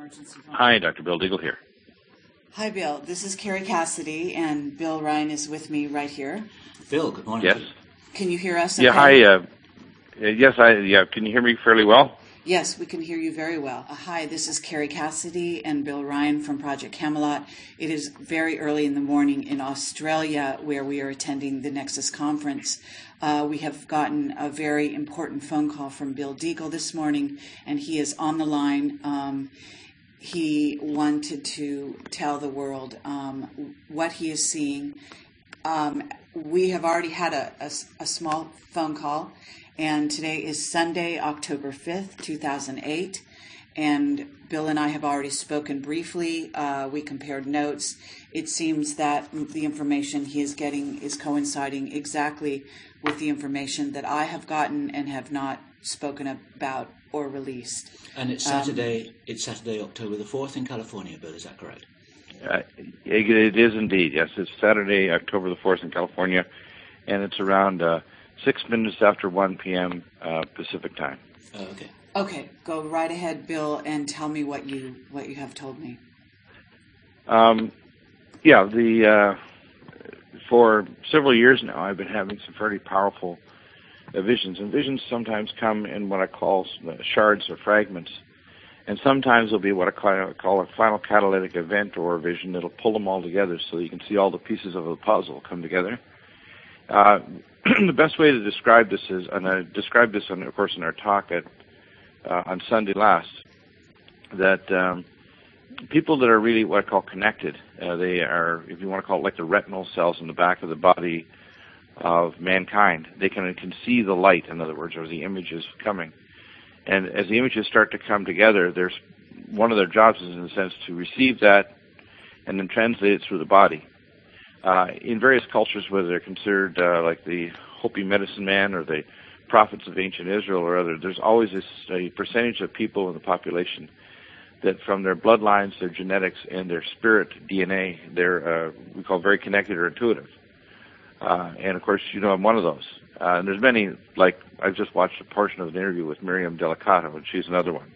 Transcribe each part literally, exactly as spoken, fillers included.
emergency phone. Hi, Doctor Bill Deagle here. Hi, Bill. This is Carrie Cassidy, and Bill Ryan is with me right here. Bill, good morning. Yes. Can you hear us? Yeah. Okay? Hi. Uh, yes. I. Yeah. Can you hear me fairly well? Yes, we can hear you very well. Uh, hi, this is Carrie Cassidy and Bill Ryan from Project Camelot. It is very early in the morning in Australia, where we are attending the Nexus conference. Uh, we have gotten a very important phone call from Bill Deagle this morning, and he is on the line. Um, he wanted to tell the world um, what he is seeing. Um, we have already had a, a, a small phone call. And today is Sunday, October fifth, two thousand eight, and Bill and I have already spoken briefly. Uh, we compared notes. It seems that the information he is getting is coinciding exactly with the information that I have gotten and have not spoken about or released. And it's Saturday, um, it's Saturday, October the fourth in California, Bill, is that correct? Uh, it, it is indeed, yes. It's Saturday, October the fourth in California, and it's around... Uh, Six minutes after one p.m. Uh, Pacific time. Oh, okay. Okay, go right ahead, Bill, and tell me what you what you have told me. Um, yeah, the uh, for several years now, I've been having some fairly powerful uh, visions, and visions sometimes come in what I call shards or fragments, and sometimes it'll be what I call, call a final catalytic event or a vision that'll pull them all together, so you can see all the pieces of the puzzle come together. Uh, the best way to describe this is, and I described this, on, of course, in our talk at uh, on Sunday last, that um, people that are really what I call connected, uh, they are, if you want to call it like the retinal cells in the back of the body of mankind, they can, can see the light, in other words, or the images coming. And as the images start to come together, there's one of their jobs is, in a sense, to receive that and then translate it through the body. Uh, in various cultures, whether they're considered uh, like the Hopi medicine man or the prophets of ancient Israel or other, there's always this a percentage of people in the population that from their bloodlines, their genetics, and their spirit D N A, they're uh, we call very connected or intuitive. Uh, and of course, you know, I'm one of those. Uh, and there's many, like I've just watched a portion of an interview with Miriam Delicato, and she's another one.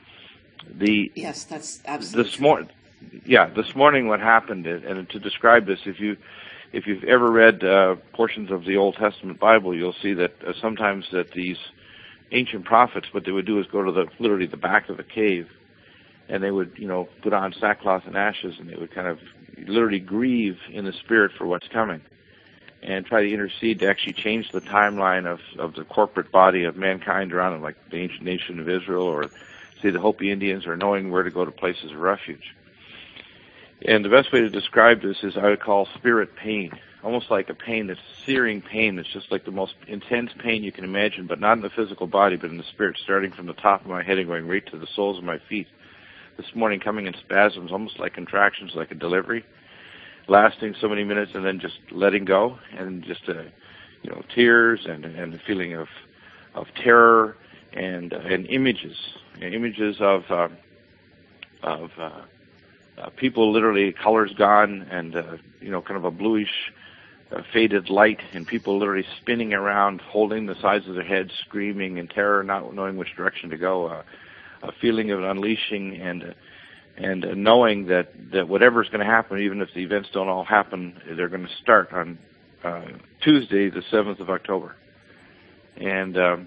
The yes, that's absolutely this morning. Yeah, this morning what happened, and to describe this, if you, if you've ever read uh, portions of the Old Testament Bible, you'll see that uh, sometimes that these ancient prophets, what they would do is go to the literally the back of a cave, and they would, you know, put on sackcloth and ashes, and they would kind of literally grieve in the spirit for what's coming, and try to intercede to actually change the timeline of, of the corporate body of mankind around them, like the ancient nation of Israel, or say the Hopi Indians, or knowing where to go to places of refuge. And the best way to describe this is I would call spirit pain, almost like a pain that's searing pain that's just like the most intense pain you can imagine, but not in the physical body, but in the spirit, starting from the top of my head and going right to the soles of my feet. This morning coming in spasms, almost like contractions, like a delivery, lasting so many minutes and then just letting go, and just, uh, you know, tears and, and a feeling of of terror and, uh, and images, images of, uh, of, uh, Uh, people literally, colors gone, and uh, you know, kind of a bluish, uh, faded light, and people literally spinning around, holding the sides of their heads, screaming in terror, not knowing which direction to go. Uh, a feeling of unleashing and uh, and uh, knowing that that whatever's going to happen, even if the events don't all happen, they're going to start on uh, Tuesday, the seventh of October, and um,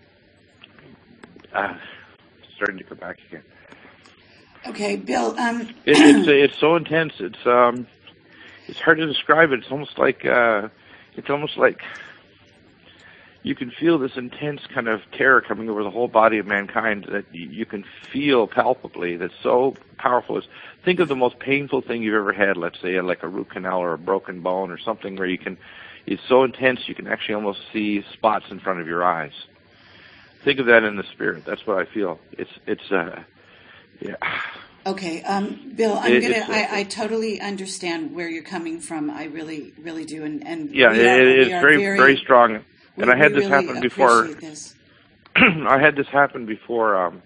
uh, starting to come back again. Okay, Bill. Um, it, it's it's so intense. It's um, it's hard to describe it. It's almost like uh, it's almost like you can feel this intense kind of terror coming over the whole body of mankind that you can feel palpably. That's so powerful. It's, think of the most painful thing you've ever had. Let's say like a root canal or a broken bone or something where you can. It's so intense you can actually almost see spots in front of your eyes. Think of that in the spirit. That's what I feel. It's it's. Uh, Yeah. Okay, um, Bill, I'm it, gonna. Uh, I, I totally understand where you're coming from. I really, really do, and and yeah, we are, it, it's we are very, very, very strong. We, and I had we this really happen before. This. I had this happen before um,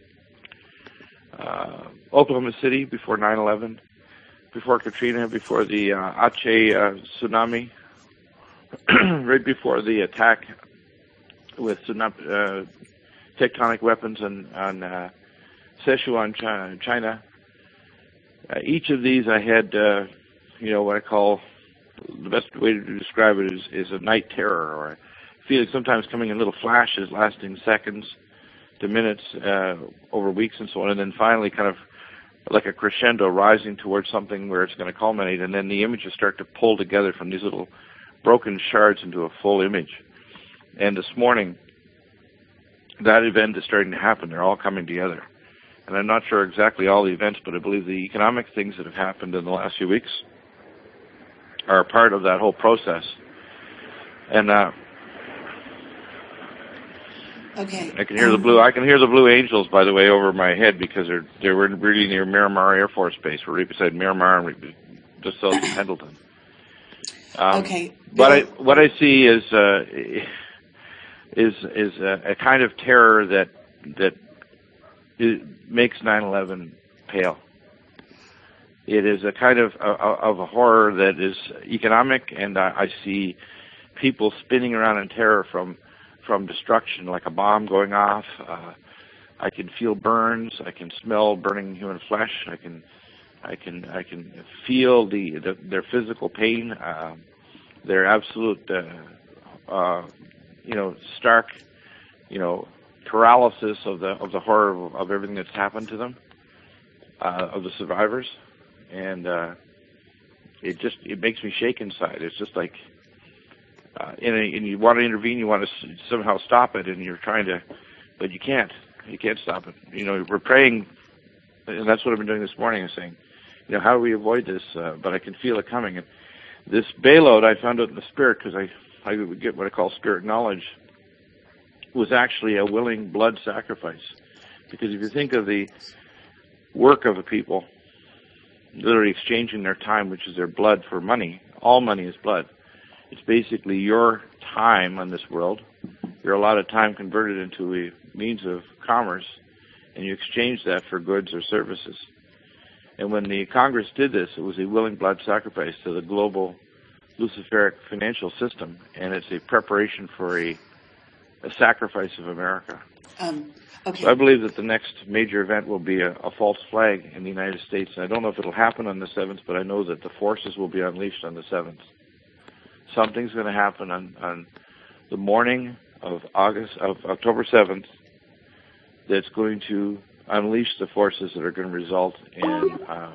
uh, Oklahoma City, before nine eleven, before Katrina, before the uh, Aceh uh, tsunami, right before the attack with tsunami, uh, tectonic weapons on on. Uh, Sichuan, China. Uh, each of these I had, uh, you know, what I call, the best way to describe it is, is a night terror, or a feeling sometimes coming in little flashes lasting seconds to minutes, uh, over weeks and so on, and then finally kind of like a crescendo rising towards something where it's going to culminate, and then the images start to pull together from these little broken shards into a full image. And this morning, that event is starting to happen. They're all coming together. And I'm not sure exactly all the events, but I believe the economic things that have happened in the last few weeks are a part of that whole process. And uh, okay, I can hear um, the blue. I can hear the Blue Angels, by the way, over my head because they're they were really near Miramar Air Force Base. We're right beside Miramar and right just south of Pendleton. Um, okay, what I Bill, what I see is uh, is is a, a kind of terror that that it makes nine eleven pale. It is a kind of of a horror that is economic, and I, I see people spinning around in terror from from destruction, like a bomb going off. Uh, I can feel burns. I can smell burning human flesh. I can I can I can feel the, the their physical pain, uh, their absolute uh, uh, you know stark you know. paralysis of the of the horror of, of everything that's happened to them, uh, of the survivors, and uh, it just it makes me shake inside. It's just like, uh, and, and you want to intervene, you want to somehow stop it, and you're trying to, but you can't. You can't stop it. You know, we're praying, and that's what I've been doing this morning. I'm saying, you know, how do we avoid this? Uh, but I can feel it coming. And this Bailout, I found out in the spirit because I I get what I call spirit knowledge. Was actually a willing blood sacrifice. Because if you think of the work of the people, literally exchanging their time, which is their blood, for money, all money is blood. It's basically your time on this world. Your allotted time converted into a means of commerce, and you exchange that for goods or services. And when the Congress did this, it was a willing blood sacrifice to the global Luciferic financial system, and it's a preparation for a a sacrifice of America. Um, okay. So I believe that the next major event will be a, a false flag in the United States. And I don't know if it'll happen on the seventh, but I know that the forces will be unleashed on the seventh. Something's going to happen on, on the morning of August of October seventh that's going to unleash the forces that are going to result in, uh,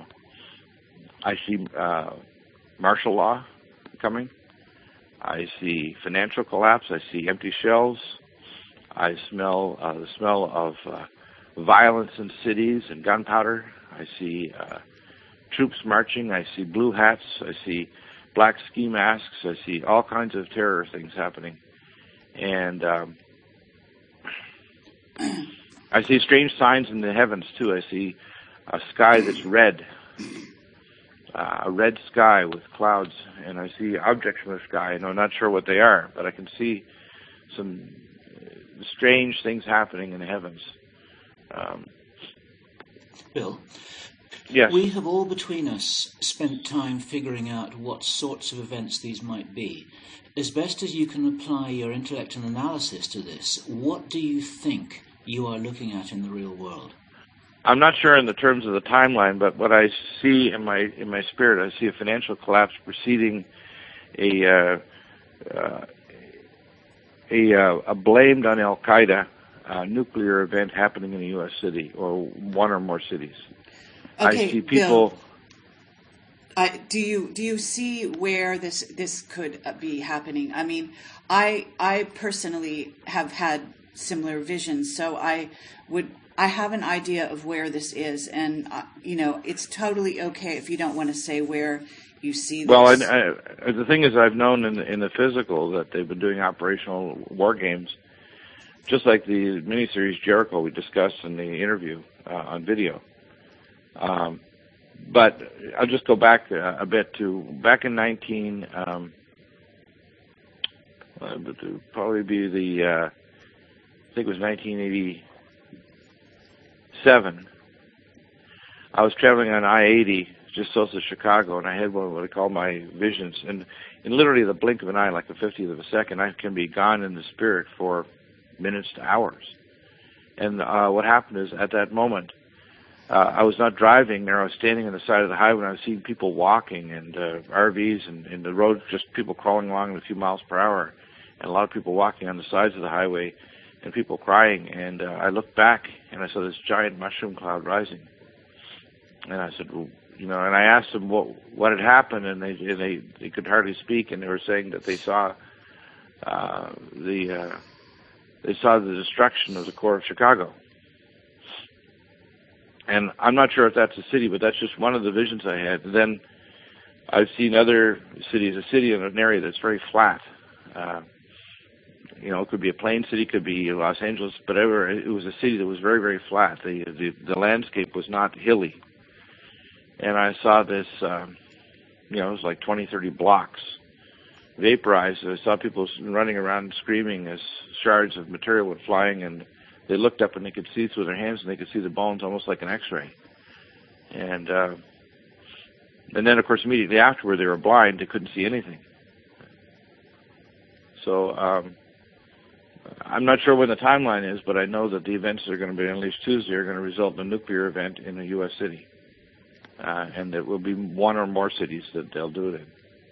I see uh, martial law coming. I see financial collapse. I see empty shelves. I smell uh, the smell of uh, violence in cities and gunpowder. I see uh, troops marching. I see blue hats. I see black ski masks. I see all kinds of terror things happening. And um, I see strange signs in the heavens, too. I see a sky that's red. Uh, a red sky with clouds, and I see objects in the sky, and I'm not sure what they are, but I can see some strange things happening in the heavens. Um, Bill, yes. We have all between us spent time figuring out what sorts of events these might be. As best as you can apply your intellect and analysis to this, what do you think you are looking at in the real world? I'm not sure in the terms of the timeline, but what I see in my in my spirit, I see a financial collapse preceding a uh, uh, a, uh, a blamed on Al Qaeda uh, nuclear event happening in a U S city or one or more cities. Okay, I see people. Bill, I, do you do you see where this this could be happening? I mean, I I personally have had similar visions, so I would. I have an idea of where this is, and, uh, you know, it's totally okay if you don't want to say where you see this. Well, I, I, the thing is, I've known in the, in the physical that they've been doing operational war games, just like the miniseries Jericho we discussed in the interview uh, on video. Um, but I'll just go back a, a bit to back in nineteen, um, uh, it would probably be the, uh, I think it was nineteen eighty. Seven. I was traveling on I eighty just south of Chicago, and I had one of what I call my visions. And in literally the blink of an eye, like the fiftieth of a second, I can be gone in the spirit for minutes to hours. And uh, what happened is, at that moment, uh, I was not driving there. I was standing on the side of the highway, and I was seeing people walking and uh, R Vs and, and the road, just people crawling along at a few miles per hour, and a lot of people walking on the sides of the highway, and people crying. And uh, I looked back, and I saw this giant mushroom cloud rising. And I said, well, you know, and I asked them what what had happened, and they and they, they could hardly speak, and they were saying that they saw uh, the uh, they saw the destruction of the core of Chicago. And I'm not sure if that's a city, but that's just one of the visions I had. And then I've seen other cities, a city in an area that's very flat. Uh, you know, it could be a plain city, could be Los Angeles, but ever, it was a city that was very, very flat. The the, the landscape was not hilly. And I saw this, um, you know, it was like twenty, thirty blocks vaporized. I saw people running around screaming as shards of material were flying, and they looked up and they could see through their hands, and they could see the bones almost like an X-ray. And uh, and then, of course, immediately afterward, they were blind. They couldn't see anything. So um, I'm not sure when the timeline is, but I know that the events that are going to be unleashed Tuesday are going to result in a nuclear event in a U S city. Uh, and there will be one or more cities that they'll do it in.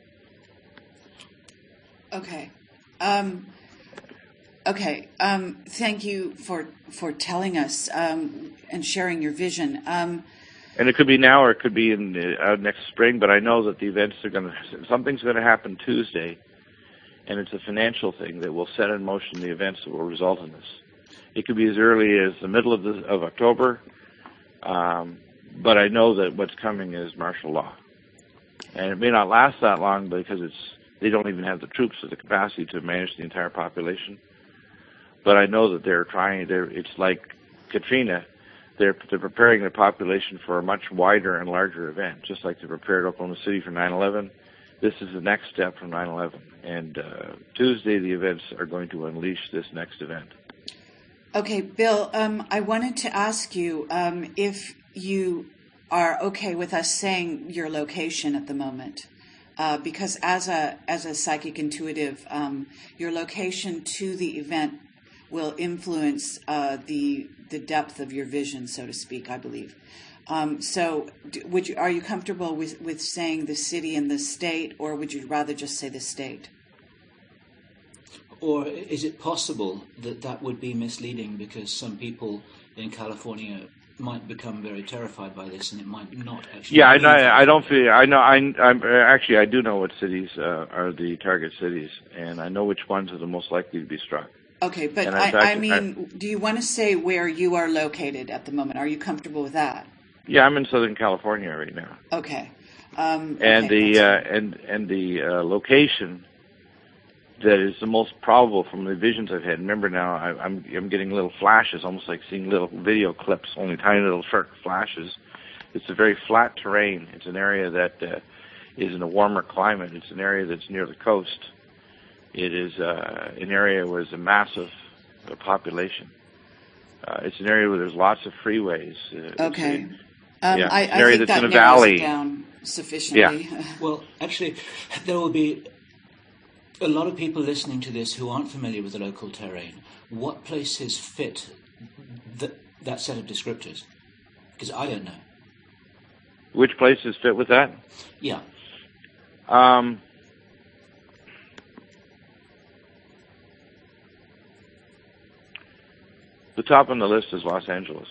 Okay. Um, okay. Um, thank you for for telling us um, and sharing your vision. Um, and it could be now, or it could be in the, uh, next spring. But I know that the events are going to. Something's going to happen Tuesday, and it's a financial thing that will set in motion the events that will result in this. It could be as early as the middle of the, of October. Um, But I know that what's coming is martial law. And it may not last that long because it's they don't even have the troops or the capacity to manage the entire population. But I know that they're trying, they're, it's like Katrina, they're, they're preparing the population for a much wider and larger event, just like they prepared Oklahoma City for nine eleven. This is the next step from nine eleven. And uh, Tuesday the events are going to unleash this next event. Okay, Bill, um, I wanted to ask you um, if you are okay with us saying your location at the moment, uh, because as a as a psychic intuitive, um, your location to the event will influence uh, the the depth of your vision, so to speak, I believe. Um, so, would you are you comfortable with, with saying the city and the state, or would you rather just say the state? Or is it possible that that would be misleading because some people in California might become very terrified by this, and it might not actually. Yeah, I know. I don't feel. I know. I, I'm actually. I do know what cities uh, are the target cities, and I know which ones are the most likely to be struck. Okay, but I, fact, I mean, I, do you want to say where you are located at the moment? Are you comfortable with that? Yeah, I'm in Southern California right now. Okay. Um, and, okay, the, uh, and and the uh, location that is the most probable from the visions I've had. Remember now, I, I'm I'm getting little flashes, almost like seeing little video clips, only tiny little short flashes. It's a very flat terrain. It's an area that uh, is in a warmer climate. It's an area that's near the coast. It is uh, an area where there's a massive uh, population. Uh, it's an area where there's lots of freeways. Uh, okay. A, um, yeah, I, it's an I area think that's that in a valley. Down sufficiently. Yeah. Well, actually, there will be a lot of people listening to this who aren't familiar with the local terrain. What places fit th- that set of descriptors? Because I don't know. Which places fit with that? Yeah. Um, the top on the list is Los Angeles.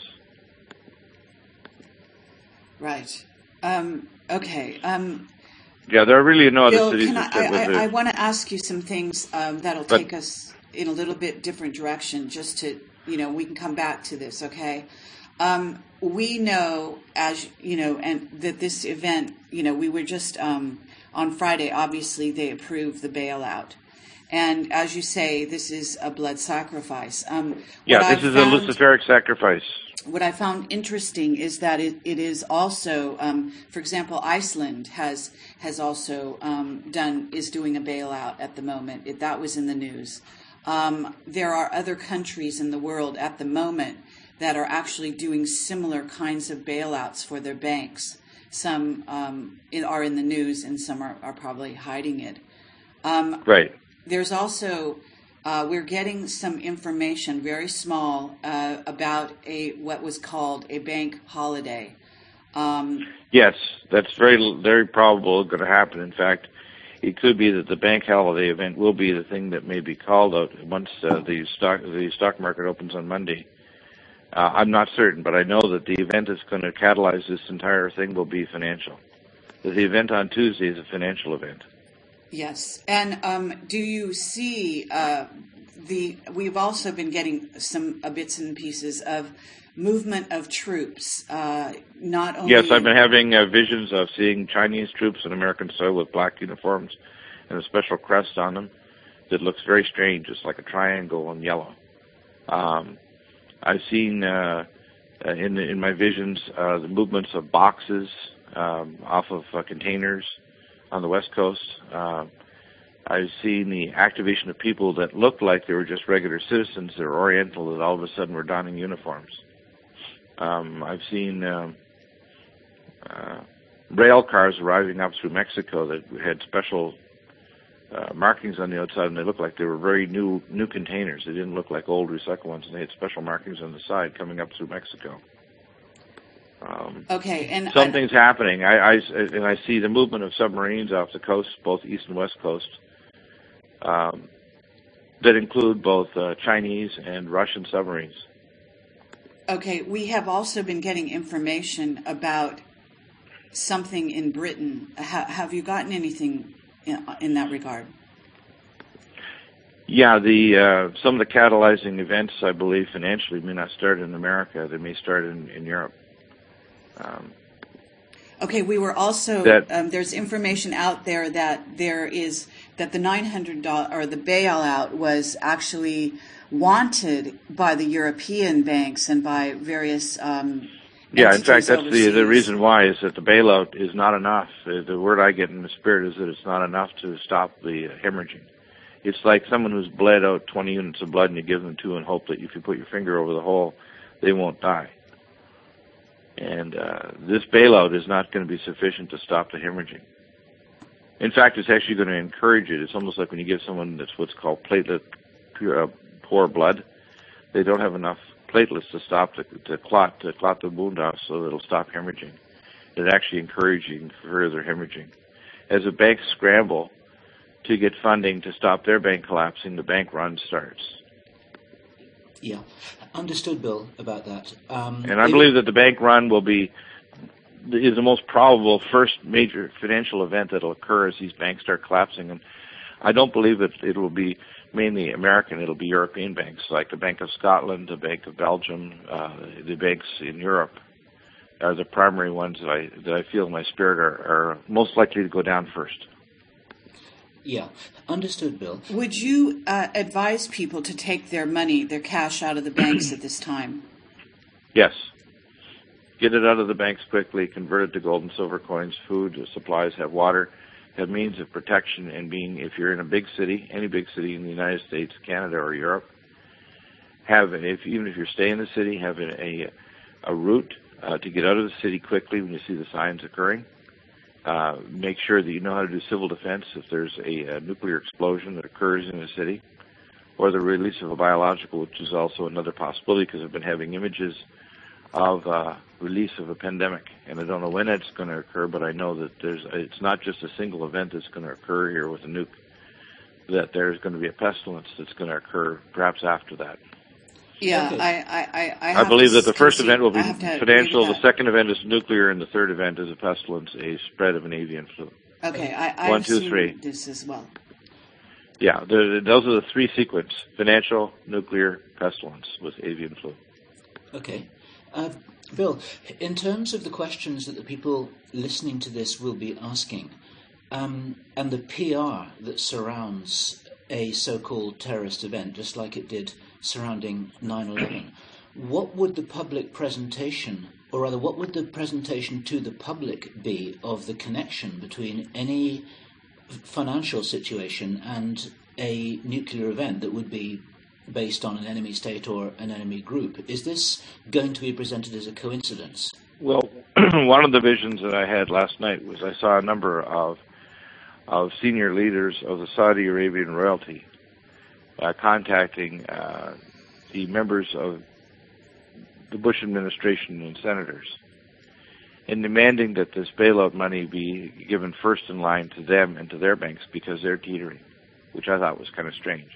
Right. Um, okay. Um, yeah, there are really no other Bill, cities can that I, fit with I, it. I want to ask you some things um, that'll But- take us in a little bit different direction, just to, you know, we can come back to this, okay? Um, we know, as you know, and that this event, you know, we were just um, on Friday. Obviously, they approved the bailout, and as you say, this is a blood sacrifice. Um, Yeah, what this I is found, a Luciferic sacrifice. What I found interesting is that it, it is also, um, for example, Iceland has has also um, done is doing a bailout at the moment. It, that was in the news. Um, there are other countries in the world at the moment that are actually doing similar kinds of bailouts for their banks. Some um, in, are in the news, and some are, are probably hiding it. Um, Right. There's also uh, we're getting some information, very small, uh, about a what was called a bank holiday. Um, yes, that's very very probable going to happen. In fact, it could be that the bank holiday event will be the thing that may be called out once uh, the stock the stock market opens on Monday. Uh, I'm not certain, but I know that the event that's going to catalyze this entire thing will be financial. The event on Tuesday is a financial event. Yes, and um, do you see uh, the? We've also been getting some uh, bits and pieces of movement of troops. Uh, not only yes, I've been having uh, visions of seeing Chinese troops in American soil with black uniforms and a special crest on them that looks very strange. It's like a triangle in yellow. Um, I've seen uh, in in my visions uh, the movements of boxes um, off of uh, containers on the West Coast. Uh, I've seen the activation of people that looked like they were just regular citizens. They were Oriental that all of a sudden were donning uniforms. Um, I've seen um, uh, rail cars arriving up through Mexico that had special uh, markings on the outside, and they looked like they were very new new containers. They didn't look like old recycled ones, and they had special markings on the side coming up through Mexico. Um, okay, and something's I, happening. I, I, and I see the movement of submarines off the coast, both east and west coast, um, that include both uh, Chinese and Russian submarines. Okay, we have also been getting information about something in Britain. Ha- have you gotten anything in, in that regard? Yeah, the uh, some of the catalyzing events, I believe, financially may not start in America. They may start in, in Europe. Um, okay, we were also that, um, there's information out there that there is that the nine hundred dollars or the bailout was actually wanted by the European banks and by various um, yeah. In fact, that's overseas. the the reason why is that the bailout is not enough. The, the word I get in the spirit is that it's not enough to stop the hemorrhaging. It's like someone who's bled out twenty units of blood and you give them two and hope that if you put your finger over the hole, they won't die. And uh, this bailout is not going to be sufficient to stop the hemorrhaging. In fact, it's actually going to encourage it. It's almost like when you give someone that's what's called platelet pure, uh, poor blood. They don't have enough platelets to stop the to clot to clot the wound off, so that it'll stop hemorrhaging. It's actually encouraging further hemorrhaging. As the banks scramble to get funding to stop their bank collapsing, the bank run starts. Yeah, understood, Bill, about that. Um, and I believe that the bank run will be is the most probable first major financial event that will occur as these banks start collapsing. And I don't believe that it will be mainly American. It'll be European banks, like the Bank of Scotland, the Bank of Belgium, uh, the banks in Europe are the primary ones that I that I feel in my spirit are, are most likely to go down first. Yeah, understood, Bill. Would you uh, advise people to take their money, their cash, out of the banks at this time? Yes. Get it out of the banks quickly, convert it to gold and silver coins, food, supplies, have water, have means of protection, and being, if you're in a big city, any big city in the United States, Canada, or Europe, have, if even if you're staying in the city, have a, a, a route uh, to get out of the city quickly when you see the signs occurring. Uh, make sure that you know how to do civil defense if there's a, a nuclear explosion that occurs in a city, or the release of a biological, which is also another possibility because I've been having images of uh, release of a pandemic, and I don't know when it's going to occur, but I know that there's it's not just a single event that's going to occur here with a nuke, that there's going to be a pestilence that's going to occur perhaps after that. Yeah, okay. I, I, I, I believe that the first concede. event will be financial, the that. second event is nuclear, and the third event is a pestilence, a spread of an avian flu. Okay, I, One, I've two, seen three. this as well. Yeah, the, those are the three sequence: financial, nuclear, pestilence with avian flu. Okay. Uh, Bill, in terms of the questions that the people listening to this will be asking, um, and the P R that surrounds a so-called terrorist event, just like it did surrounding nine eleven, what would the public presentation, or rather what would the presentation to the public be of the connection between any financial situation and a nuclear event that would be based on an enemy state or an enemy group? Is this going to be presented as a coincidence? Well, one of the visions that I had last night was I saw a number of of senior leaders of the Saudi Arabian royalty uh, contacting uh, the members of the Bush administration and senators and demanding that this bailout money be given first in line to them and to their banks because they're teetering, which I thought was kind of strange.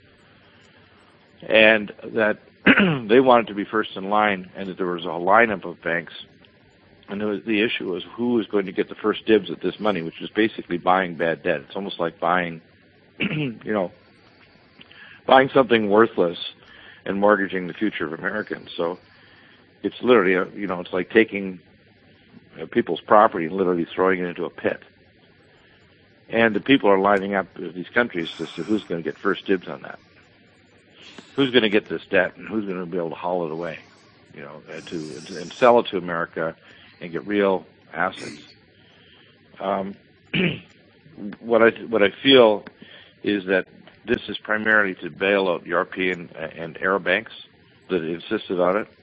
And that they wanted to be first in line, and that there was a lineup of banks, and there was, the issue was who was going to get the first dibs at this money, which is basically buying bad debt. It's almost like buying, you know, buying something worthless and mortgaging the future of Americans. So it's literally, a, you know, it's like taking uh, people's property and literally throwing it into a pit. And the people are lining up in these countries to see who's going to get first dibs on that. Who's going to get this debt, and who's going to be able to haul it away, you know, to and sell it to America and get real assets. Um, what I what I feel is that this is primarily to bail out European and Arab banks that insisted on it.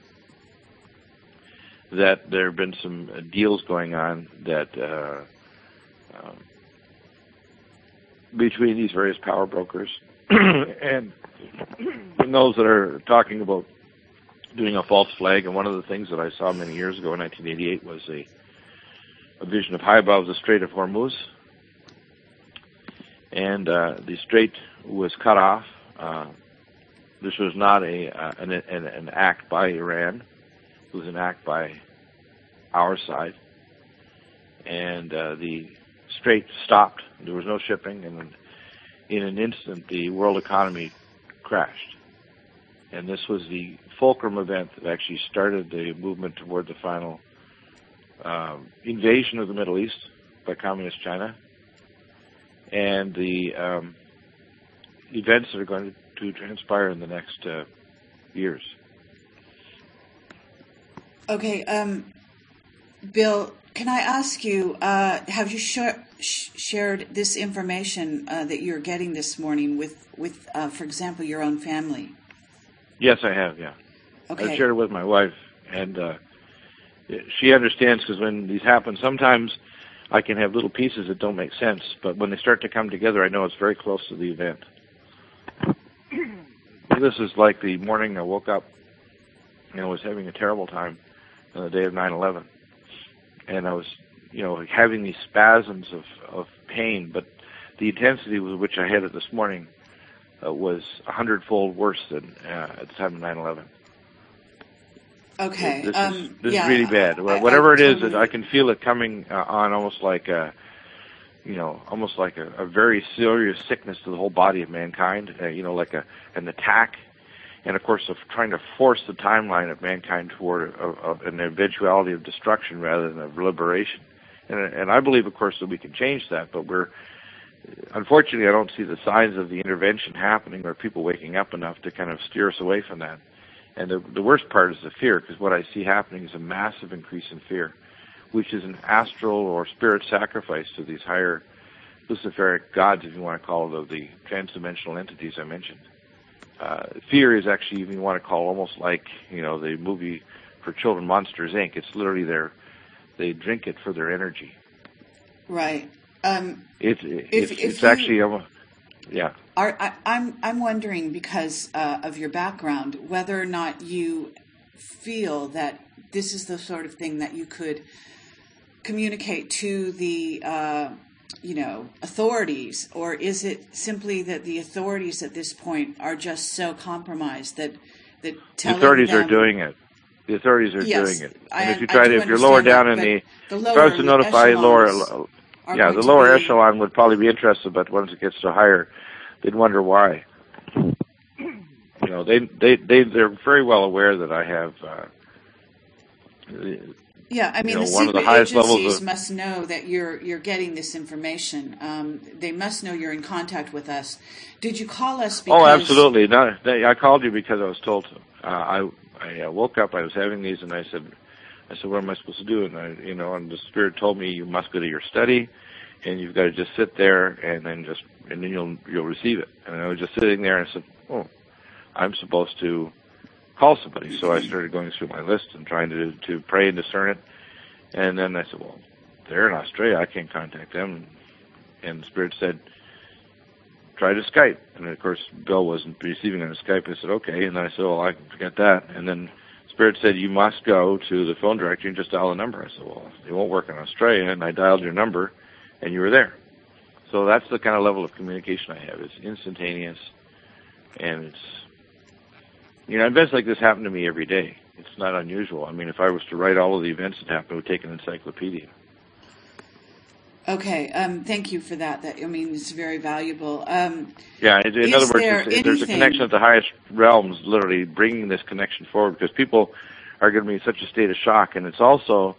That there have been some deals going on that uh, uh, between these various power brokers and. And those that are talking about doing a false flag, and one of the things that I saw many years ago in nineteen eighty-eight was a, a vision of high above the Strait of Hormuz, and uh, the strait was cut off. Uh, this was not a uh, an, an, an act by Iran; it was an act by our side, and uh, the strait stopped. There was no shipping, and in an instant, the world economy crashed. And this was the fulcrum event that actually started the movement toward the final um, invasion of the Middle East by Communist China, and the um, events that are going to, to transpire in the next uh, years. Okay, um, Bill, can I ask you, uh, have you sh- sh- shared this information uh, that you're getting this morning with, with uh, for example, your own family? Yes, I have, yeah. Okay. I shared it with my wife, and uh, she understands, because when these happen, sometimes I can have little pieces that don't make sense, but when they start to come together, I know it's very close to the event. This is like the morning I woke up and I was having a terrible time on the day of nine eleven. And I was, you know, having these spasms of, of pain, but the intensity with which I had it this morning uh, was a hundredfold worse than uh, at the time of nine eleven. Okay. This, um, is, this yeah, is really bad. I, Whatever I it is, totally... I can feel it coming uh, on almost like a, you know, almost like a, a very serious sickness to the whole body of mankind, uh, you know, like a an attack. And, of course, of trying to force the timeline of mankind toward a, a, an eventuality of destruction rather than of liberation. And, and I believe, of course, that we can change that, but we're, unfortunately, I don't see the signs of the intervention happening or people waking up enough to kind of steer us away from that. And the, the worst part is the fear, because what I see happening is a massive increase in fear, which is an astral or spirit sacrifice to these higher Luciferic gods, if you want to call it, of the transdimensional entities I mentioned. Uh, fear is actually, if you want to call, almost like, you know, the movie for children, Monsters, Incorporated. It's literally their, they drink it for their energy. Right. Um, it's if, it's, if it's you, actually, um, yeah. Are, I, I'm I'm wondering, because uh, of your background, whether or not you feel that this is the sort of thing that you could communicate to the uh, you know, authorities, or is it simply that the authorities at this point are just so compromised that that telling the authorities them, are doing it. The authorities are yes, doing it. I, And if you I try do to, if you're lower down that, in the, the if I was to notify lower, yeah, the lower be, echelon would probably be interested, but once it gets to higher, they'd wonder why. You know, they they they they're very well aware that I have. Uh, Yeah, I mean, you know, the one of the secret highest levels agencies of, must know that you're you're getting this information. Um, they must know you're in contact with us. Did you call us because... Oh, absolutely. No, they, I called you because I was told to. Uh, I I uh, woke up, I was having these, and I said, I said, what am I supposed to do? And I, you know, and the Spirit told me, you must go to your study, and you've got to just sit there, and then just, and then you'll you'll receive it. And I was just sitting there, and I said, oh, I'm supposed to call somebody. So I started going through my list and trying to to pray and discern it. And then I said, well, they're in Australia. I can't contact them. And the Spirit said, try to Skype. And of course, Bill wasn't receiving on Skype. I said, okay. And then I said, well, I can forget that. And then Spirit said, you must go to the phone directory and just dial the number. I said, well, it won't work in Australia. And I dialed your number, and you were there. So that's the kind of level of communication I have. It's instantaneous, and it's, you know, events like this happen to me every day. It's not unusual. I mean, if I was to write all of the events that happen, it would take an encyclopedia. Okay, um, thank you for that. That I mean, it's very valuable. Um, yeah, in, in other words, there it's, there's a connection at the highest realms, literally bringing this connection forward, because people are going to be in such a state of shock. And it's also,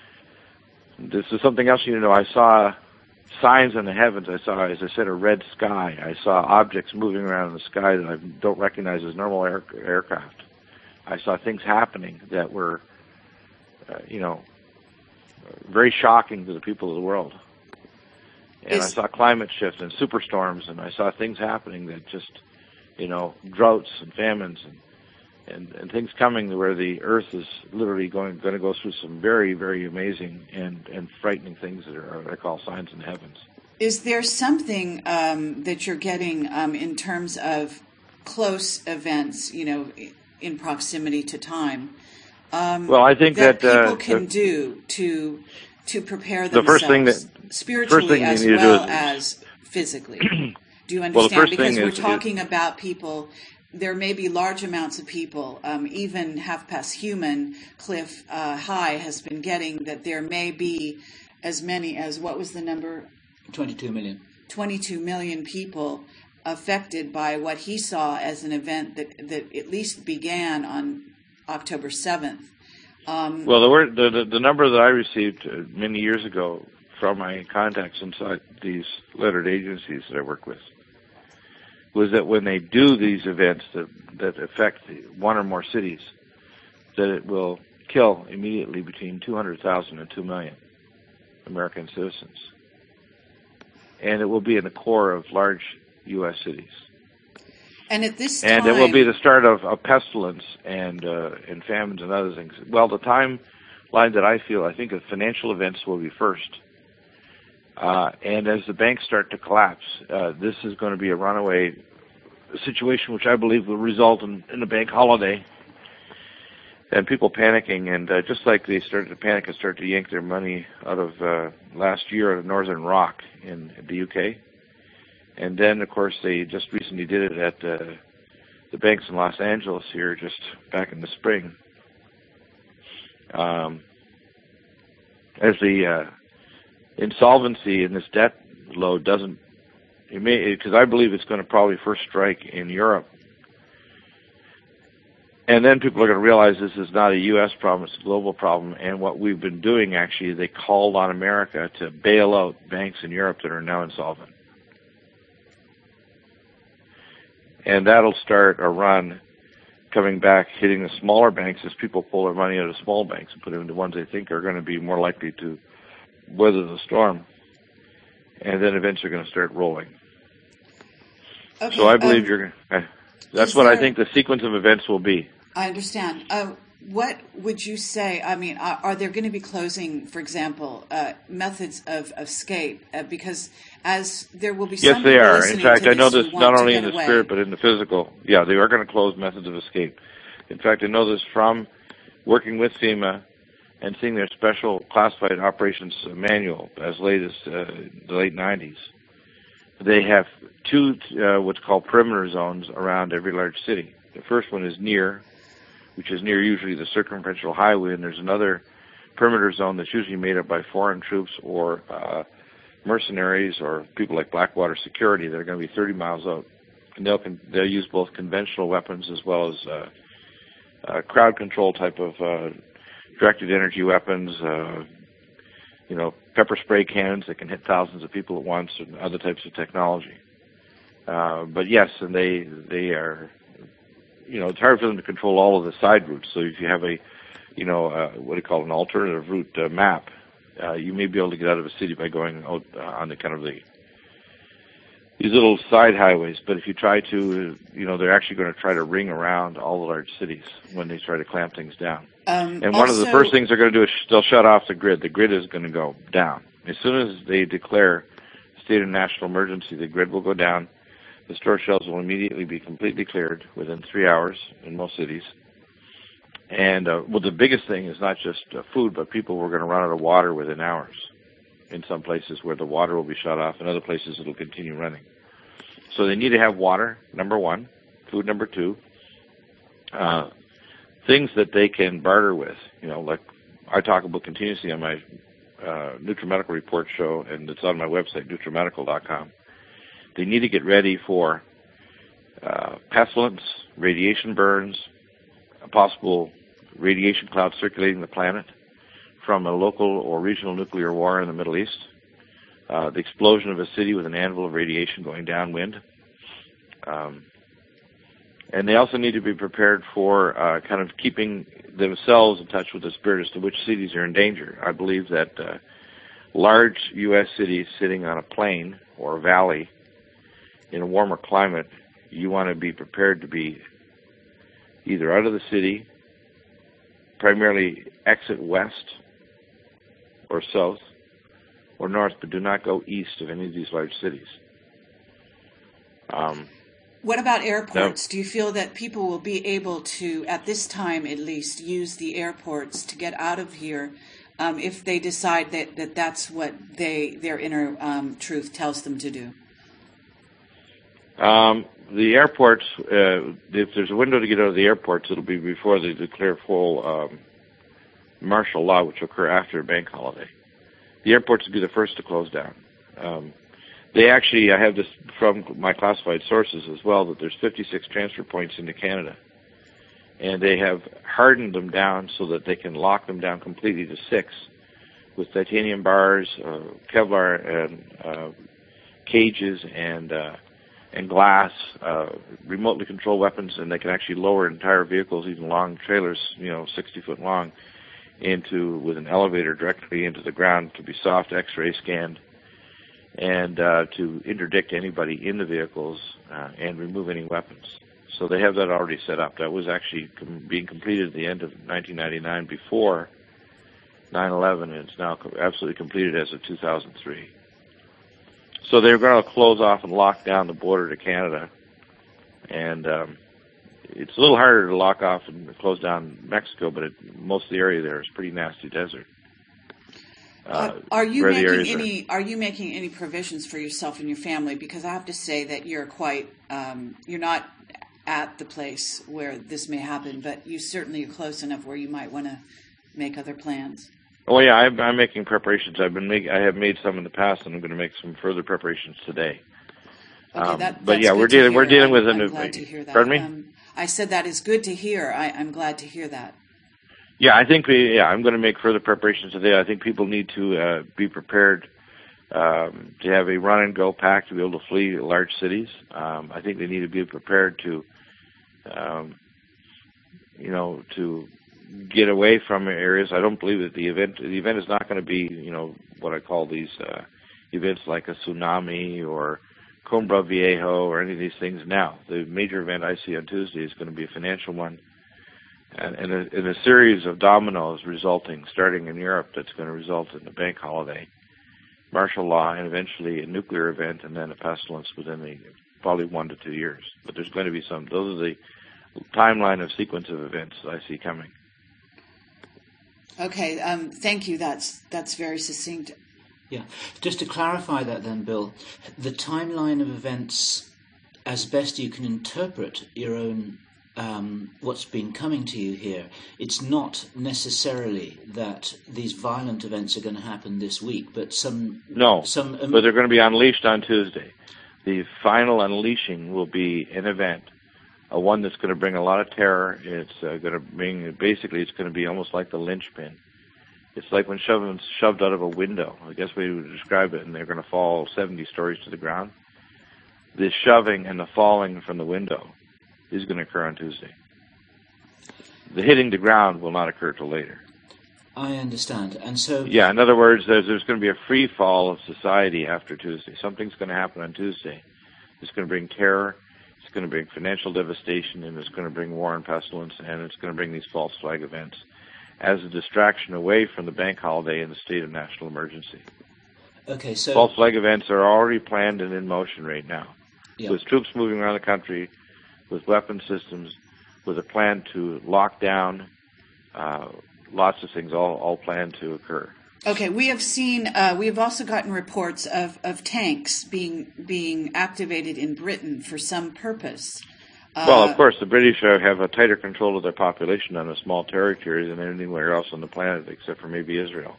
this is something else you know, I saw signs in the heavens. I saw, as I said, a red sky. I saw objects moving around in the sky that I don't recognize as normal air, aircraft. I saw things happening that were, uh, you know, very shocking to the people of the world. And I saw climate shifts and superstorms, and I saw things happening that just, you know, droughts and famines and, and, and things coming where the earth is literally going going to go through some very, very amazing and, and frightening things that are what I call signs in the heavens. Is there something um, that you're getting um, in terms of close events, you know, in proximity to time? Um, well, I think that, that people uh, can the, do to to prepare the themselves first thing that, spiritually first thing as you need well to do is, as physically. Do you understand? Well, the first because thing we're is, talking is, about people. There may be large amounts of people, um, even Half Past Human, Cliff uh, High has been getting that there may be as many as, what was the number? twenty-two million. twenty-two million people affected by what he saw as an event that, that at least began on October seventh. Um, well, the, word, the, the the number that I received uh, many years ago from my contacts inside these lettered agencies that I work with was that when they do these events that that affect one or more cities, that it will kill immediately between two hundred thousand and two million American citizens, and it will be in the core of large U S cities. And at this time, and it will be the start of a pestilence and uh, and famines and other things. Well, the timeline that I feel, I think, of financial events will be first, uh, and as the banks start to collapse, uh, this is going to be a runaway situation, which I believe will result in, in a bank holiday and people panicking. And uh, just like they started to panic and start to yank their money out of uh, last year out of Northern Rock in the U K. And then, of course, they just recently did it at uh, the banks in Los Angeles here just back in the spring. Um, as the uh, insolvency in this debt load doesn't, it may, because I believe it's going to probably first strike in Europe. And then people are going to realize this is not a U S problem, it's a global problem. And what we've been doing, actually, they called on America to bail out banks in Europe that are now insolvent. And that'll start a run coming back, hitting the smaller banks as people pull their money out of small banks and put it into ones they think are going to be more likely to weather the storm. And then events are going to start rolling. Okay, so I believe um, you're. Uh, that's what there, I think the sequence of events will be. I understand. Uh, what would you say? I mean, are, are there going to be closing, for example, uh, methods of, of escape? Uh, because as there will be some yes, they people are. In listening fact, to I know this this who not want only to in get the away. spirit but in the physical. Yeah, they are going to close methods of escape. In fact, I know this from working with FEMA and seeing their special classified operations manual as late as uh, the late nineties. They have two uh, what's called perimeter zones around every large city. The first one is near, which is near usually the circumferential highway, and there's another perimeter zone that's usually made up by foreign troops or uh, mercenaries or people like Blackwater Security that are going to be thirty miles out. And they'll, con- they'll use both conventional weapons as well as uh, uh, crowd control type of uh, directed energy weapons, uh, you know, pepper spray cannons that can hit thousands of people at once, and other types of technology. Uh, but yes, and they they are, you know, it's hard for them to control all of the side routes. So if you have a, you know, uh, what do you call it, an alternative route uh, map, uh, you may be able to get out of a city by going out uh, on the kind of the these little side highways. But if you try to, you know, they're actually going to try to ring around all the large cities when they try to clamp things down. Um, and one also, of the first things they're going to do is sh- they'll shut off the grid. The grid is going to go down. As soon as they declare state of national emergency, the grid will go down. The store shelves will immediately be completely cleared within three hours in most cities. And uh, well, the biggest thing is not just uh, food, but people were going to run out of water within hours. In some places where the water will be shut off, in other places it'll continue running. So they need to have water, number one, food, number two, uh, things that they can barter with. You know, like I talk about continuously on my uh, NutriMedical Report show, and it's on my website, nutrimedical dot com. They need to get ready for uh, pestilence, radiation burns, a possible radiation cloud circulating the planet from a local or regional nuclear war in the Middle East, uh, the explosion of a city with an anvil of radiation going downwind. Um, and they also need to be prepared for uh, kind of keeping themselves in touch with the spirit as to which cities are in danger. I believe that uh, large U S cities sitting on a plain or a valley in a warmer climate, you want to be prepared to be either out of the city, primarily exit west or south or north, but do not go east of any of these large cities. Um, what about airports? No. Do you feel that people will be able to, at this time at least, use the airports to get out of here um, if they decide that, that that's what they their inner um, truth tells them to do? Um, the airports, uh, if there's a window to get out of the airports, it'll be before they declare full um, martial law, which will occur after a bank holiday. The airports will be the first to close down. Um, they actually, I have this from my classified sources as well, that there's fifty-six transfer points into Canada. And they have hardened them down so that they can lock them down completely to six with titanium bars, uh, Kevlar, and uh, cages, and uh, and glass, uh, remotely controlled weapons, and they can actually lower entire vehicles, even long trailers, you know, sixty foot long, into with an elevator directly into the ground to be soft X-ray scanned, and uh, to interdict anybody in the vehicles uh, and remove any weapons. So they have that already set up. That was actually com- being completed at the end of nineteen ninety-nine, before nine eleven, and it's now co- absolutely completed as of two thousand three. So they're going to close off and lock down the border to Canada, and um, it's a little harder to lock off and close down Mexico, but it, most of the area there is pretty nasty desert. Uh, are you making any? Are, are you making any provisions for yourself and your family? Because I have to say that you're quite um, you're not at the place where this may happen, but you certainly are close enough where you might want to make other plans. Oh yeah, I'm, I'm making preparations. I've been make, I have made some in the past, and I'm going to make some further preparations today. Okay, um, that, but yeah, we're dealing we're dealing with I'm, an. I'm glad to hear that. Pardon me? Um, I said that is good to hear. I, I'm glad to hear that. Yeah, I think we. Yeah, I'm going to make further preparations today. I think people need to uh, be prepared um, to have a run and go pack to be able to flee large cities. Um, I think they need to be prepared to, um, you know, to get away from areas. I don't believe that the event the event is not going to be, you know, what I call these uh, events like a tsunami or Coimbra Viejo or any of these things now. The major event I see on Tuesday is going to be a financial one, and, and, a, and a series of dominoes resulting, starting in Europe, that's going to result in a bank holiday, martial law, and eventually a nuclear event, and then a pestilence within the, probably one to two years. But there's going to be some. Those are the timeline of sequence of events I see coming. Okay, um, thank you. That's that's very succinct. Yeah, just to clarify that then, Bill, the timeline of events, as best you can interpret your own, um, what's been coming to you here, it's not necessarily that these violent events are going to happen this week, but some... No, some, um, but they're going to be unleashed on Tuesday. The final unleashing will be an event, a one that's going to bring a lot of terror. It's uh, going to bring, basically, it's going to be almost like the linchpin. It's like when shoved, shoved out of a window. I guess we would describe it, and they're going to fall seventy stories to the ground. The shoving and the falling from the window is going to occur on Tuesday. The hitting the ground will not occur till later. I understand. And so... Yeah, in other words, there's, there's going to be a free fall of society after Tuesday. Something's going to happen on Tuesday. It's going to bring terror. It's going to bring financial devastation, and it's going to bring war and pestilence, and it's going to bring these false flag events as a distraction away from the bank holiday and the state of national emergency. Okay, so... False flag events are already planned and in motion right now. Yep. with troops moving around the country, with weapon systems, with a plan to lock down, uh, lots of things all, all planned to occur. Okay, we have seen, uh, we have also gotten reports of, of tanks being being activated in Britain for some purpose. Uh, well, of course, the British have a tighter control of their population on a small territory than anywhere else on the planet, except for maybe Israel.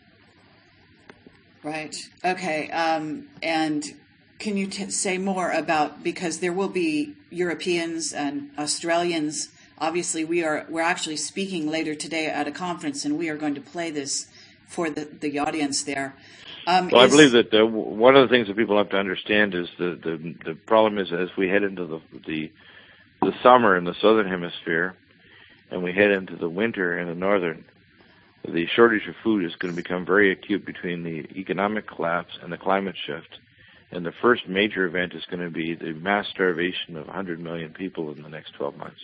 Right. Okay. Um, and can you t- say more about, because there will be Europeans and Australians. Obviously, we are we're actually speaking later today at a conference, and we are going to play this for the, the audience there. Um, well, is, I believe that uh, one of the things that people have to understand is the, the, the problem is as we head into the, the the summer in the southern hemisphere and we head into the winter in the northern, the shortage of food is going to become very acute between the economic collapse and the climate shift. And the first major event is going to be the mass starvation of one hundred million people in the next twelve months.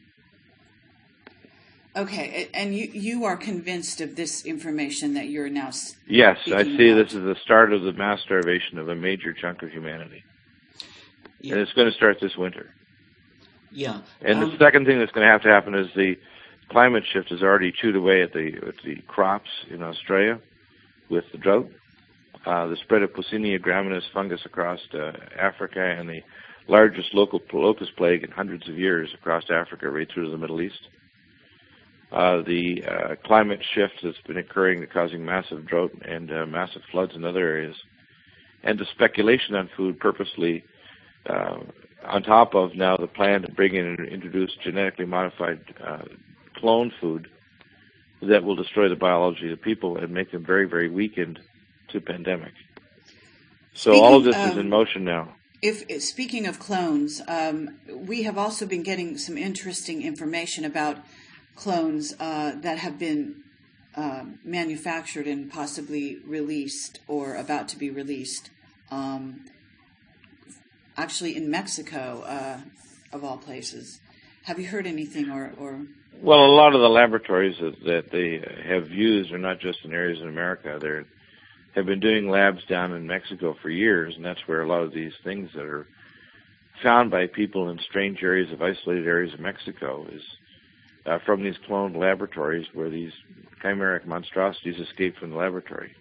Okay, and you you are convinced of this information that you're now Yes, I see about. This is the start of the mass starvation of a major chunk of humanity. Yeah. And it's going to start this winter. Yeah. And um, the second thing that's going to have to happen is the climate shift has already chewed away at the at the crops in Australia with the drought, uh, the spread of Poussinia graminis fungus across uh, Africa, and the largest local locust plague in hundreds of years across Africa right through to the Middle East. Uh, the uh, climate shift that's been occurring, causing massive drought and uh, massive floods in other areas, and the speculation on food purposely, uh, on top of now the plan to bring in and introduce genetically modified uh, clone food that will destroy the biology of people and make them very, very weakened to pandemic. So Speaking, all of this um, is in motion now. If speaking of clones, um, we have also been getting some interesting information about clones uh, that have been uh, manufactured and possibly released or about to be released. Um, actually, in Mexico, uh, of all places. Have you heard anything or? or Well, a lot of the laboratories that, that they have used are not just in areas in America. They have been doing labs down in Mexico for years, and that's where a lot of these things that are found by people in strange areas of isolated areas of Mexico is uh, from these cloned laboratories where these chimeric monstrosities escape from the laboratory.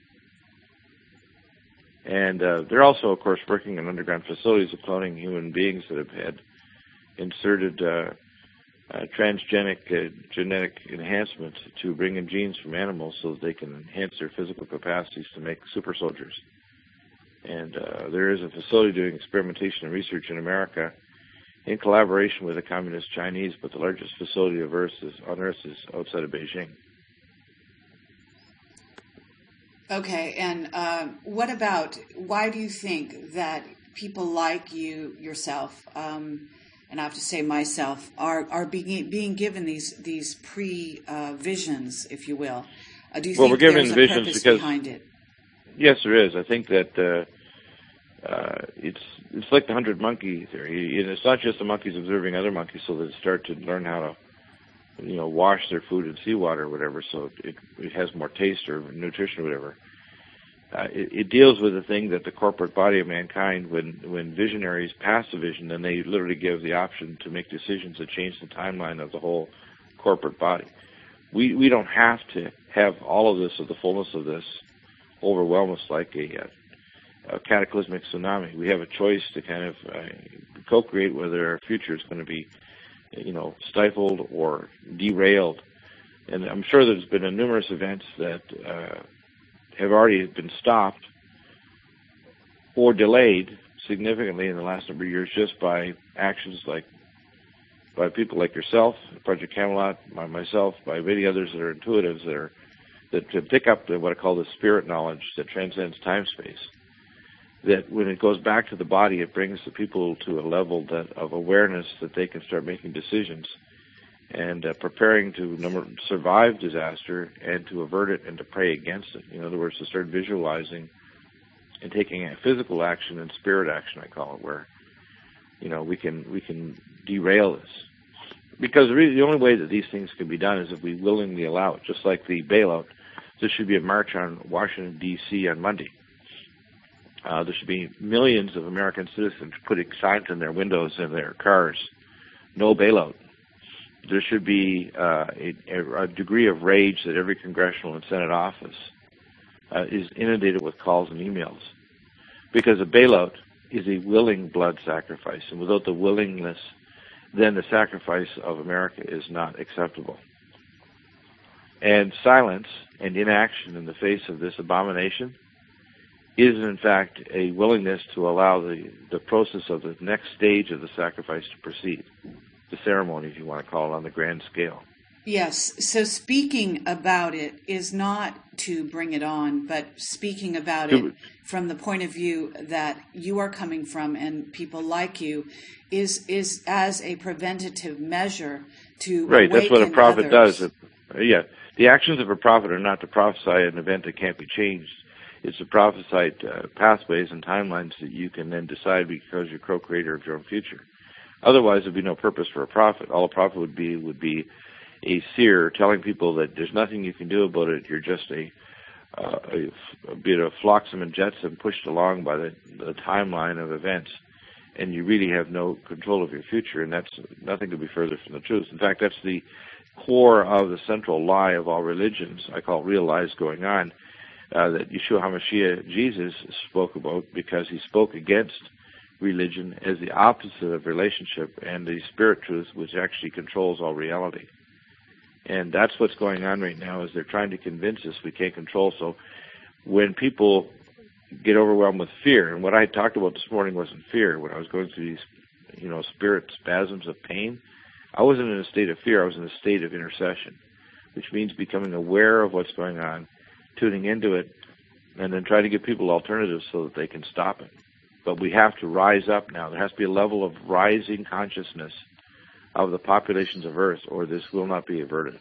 And uh, they're also, of course, working in underground facilities of cloning human beings that have had inserted uh, uh, transgenic uh, genetic enhancement to bring in genes from animals so that they can enhance their physical capacities to make super soldiers. And uh, there is a facility doing experimentation and research in America in collaboration with the Communist Chinese, but the largest facility of Earth is, on Earth is outside of Beijing. Okay, and uh, what about, why do you think that people like you, yourself, um, and I have to say myself, are are being being given these these pre-visions, uh, if you will? Uh, do you well, think we're given there's a visions purpose because, behind it? Yes, there is. I think that uh, uh, it's it's like the hundred monkey theory. And it's not just the monkeys observing other monkeys so they start to learn how to, you know, wash their food in seawater or whatever, so it, it has more taste or nutrition or whatever. Uh, it, it deals with the thing that the corporate body of mankind, when, when visionaries pass the vision, then they literally give the option to make decisions that change the timeline of the whole corporate body. We we don't have to have all of this, or the fullness of this, overwhelm us like a, a cataclysmic tsunami. We have a choice to kind of uh, co-create whether our future is going to be, you know, stifled or derailed. And I'm sure there's been a numerous events that uh, have already been stopped or delayed significantly in the last number of years just by actions like by people like yourself, Project Camelot, by myself, by many others that are intuitives that are that to pick up the, what I call the spirit knowledge that transcends time-space. That when it goes back to the body, it brings the people to a level that of awareness that they can start making decisions and uh, preparing to number, survive disaster and to avert it and to pray against it. In other words, to start visualizing and taking a physical action and spirit action, I call it, where, you know, we can we can derail this. Because really the only way that these things can be done is if we willingly allow it. Just like the bailout, this should be a march on Washington, D C on Monday. Uh, there should be millions of American citizens putting signs in their windows in their cars, no bailout. There should be uh, a, a degree of rage that every congressional and Senate office uh, is inundated with calls and emails. Because a bailout is a willing blood sacrifice, and without the willingness, then the sacrifice of America is not acceptable. And silence and inaction in the face of this abomination is, in fact, a willingness to allow the, the process of the next stage of the sacrifice to proceed, the ceremony, if you want to call it, on the grand scale. Yes, so speaking about it is not to bring it on, but speaking about it from the point of view that you are coming from and people like you is is as a preventative measure to right. That's what a prophet others. does. Uh, yeah, the actions of a prophet are not to prophesy an event that can't be changed. It's to prophesy uh, pathways and timelines that you can then decide because you're co-creator of your own future. Otherwise, there'd be no purpose for a prophet. All a prophet would be would be a seer telling people that there's nothing you can do about it. You're just a, uh, a, a bit of flotsam and jetsam pushed along by the, the timeline of events, and you really have no control of your future, and that's nothing could be further from the truth. In fact, that's the core of the central lie of all religions. I call real lies going on, uh, that Yeshua HaMashiach, Jesus, spoke about, because he spoke against religion as the opposite of relationship and the spirit truth, which actually controls all reality. And that's what's going on right now, is they're trying to convince us we can't control. So when people get overwhelmed with fear, and what I talked about this morning wasn't fear. When I was going through these, you know, spirit spasms of pain, I wasn't in a state of fear. I was in a state of intercession, which means becoming aware of what's going on, tuning into it, and then trying to give people alternatives so that they can stop it. But we have to rise up now. There has to be a level of rising consciousness of the populations of Earth, or this will not be averted.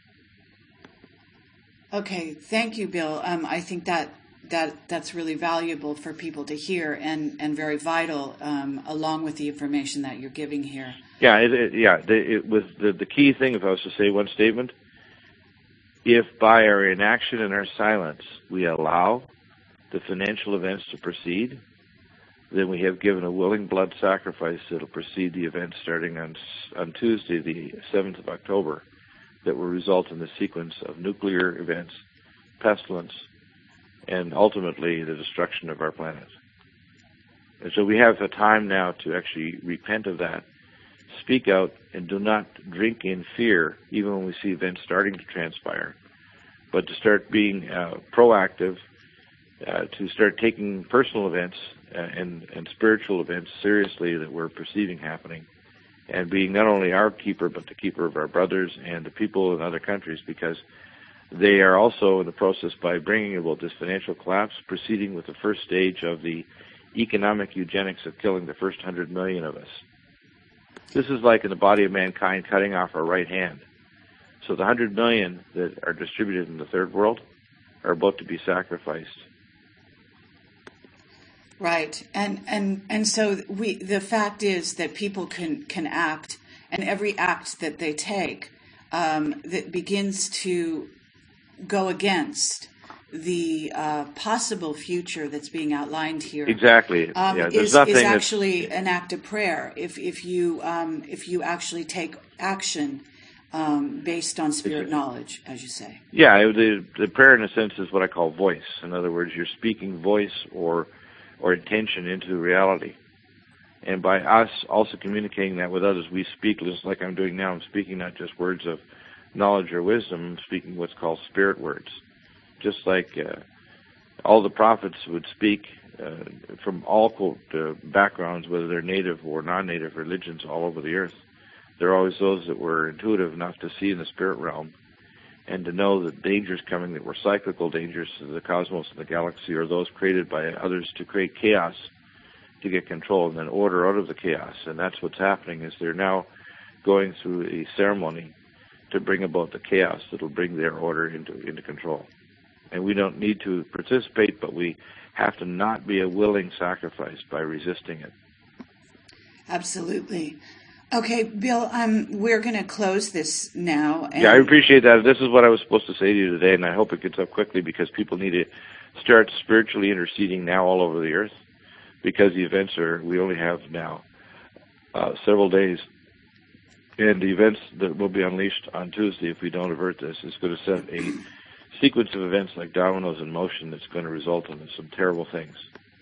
Okay, thank you, Bill. Um, I think that that that's really valuable for people to hear, and, and very vital, um, along with the information that you're giving here. Yeah, it, it, yeah. The, it was the the key thing. If I was to say one statement, if by our inaction and our silence we allow the financial events to proceed, then we have given a willing blood sacrifice that will precede the event starting on on Tuesday, the seventh of October, that will result in the sequence of nuclear events, pestilence, and ultimately the destruction of our planet. And so we have the time now to actually repent of that, speak out, and do not drink in fear, even when we see events starting to transpire, but to start being uh, proactive, uh, to start taking personal events uh, and, and spiritual events seriously that we're perceiving happening, and being not only our keeper, but the keeper of our brothers and the people in other countries, because they are also in the process, by bringing about this financial collapse, proceeding with the first stage of the economic eugenics of killing the first hundred million of us. This is like in the body of mankind cutting off our right hand. So the hundred million that are distributed in the third world are about to be sacrificed. Right, and and and so we. The fact is that people can can act, and every act that they take um, that begins to go against the uh, possible future that's being outlined here. Exactly. Um, yeah, there's is, nothing is actually an act of prayer. If if you um, if you actually take action um, based on spirit knowledge, as you say. Yeah, the the prayer in a sense is what I call voice. In other words, you're speaking voice or or intention into reality. And by us also communicating that with others, we speak just like I'm doing now. I'm speaking not just words of knowledge or wisdom, I'm speaking what's called spirit words. Just like uh, all the prophets would speak uh, from all quote, uh, backgrounds, whether they're native or non-native religions all over the earth. There are always those that were intuitive enough to see in the spirit realm and to know that dangers coming that were cyclical dangers to the cosmos and the galaxy, or those created by others to create chaos, to get control and then order out of the chaos. And that's what's happening, is they're now going through a ceremony to bring about the chaos that will bring their order into into control. And we don't need to participate, but we have to not be a willing sacrifice by resisting it. Absolutely. Okay, Bill, um, we're going to close this now. And yeah, I appreciate that. This is what I was supposed to say to you today, and I hope it gets up quickly because people need to start spiritually interceding now all over the earth, because the events are, we only have now uh, several days, and the events that will be unleashed on Tuesday, if we don't avert this, is going to set a sequence of events like dominoes in motion that's going to result in some terrible things.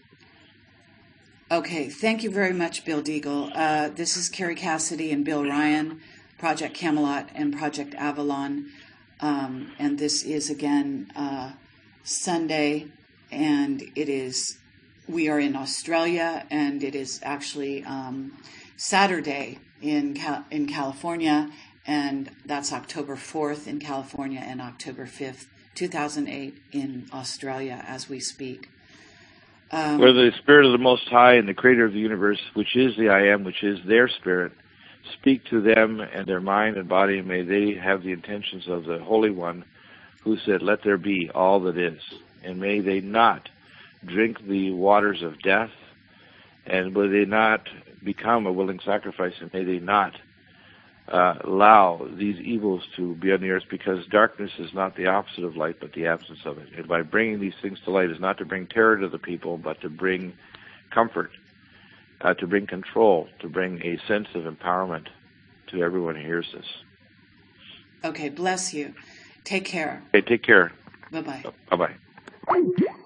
Okay, thank you very much, Bill Deagle. Uh, this is Carrie Cassidy and Bill Ryan, Project Camelot and Project Avalon, um, and this is again uh, Sunday, and it is, we are in Australia, and it is actually um, Saturday in Cal- in California, and that's October fourth in California and October fifth, two thousand eight in Australia as we speak. Um, Where the Spirit of the Most High and the Creator of the universe, which is the I Am, which is their Spirit, speak to them and their mind and body, and may they have the intentions of the Holy One who said, "Let there be all that is." And may they not drink the waters of death, and may they not become a willing sacrifice, and may they not uh, allow these evils to be on the earth, because darkness is not the opposite of light, but the absence of it. And by bringing these things to light is not to bring terror to the people, but to bring comfort, uh, to bring control, to bring a sense of empowerment to everyone who hears this. Okay, bless you. Take care. Okay, take care. Bye-bye. Bye-bye.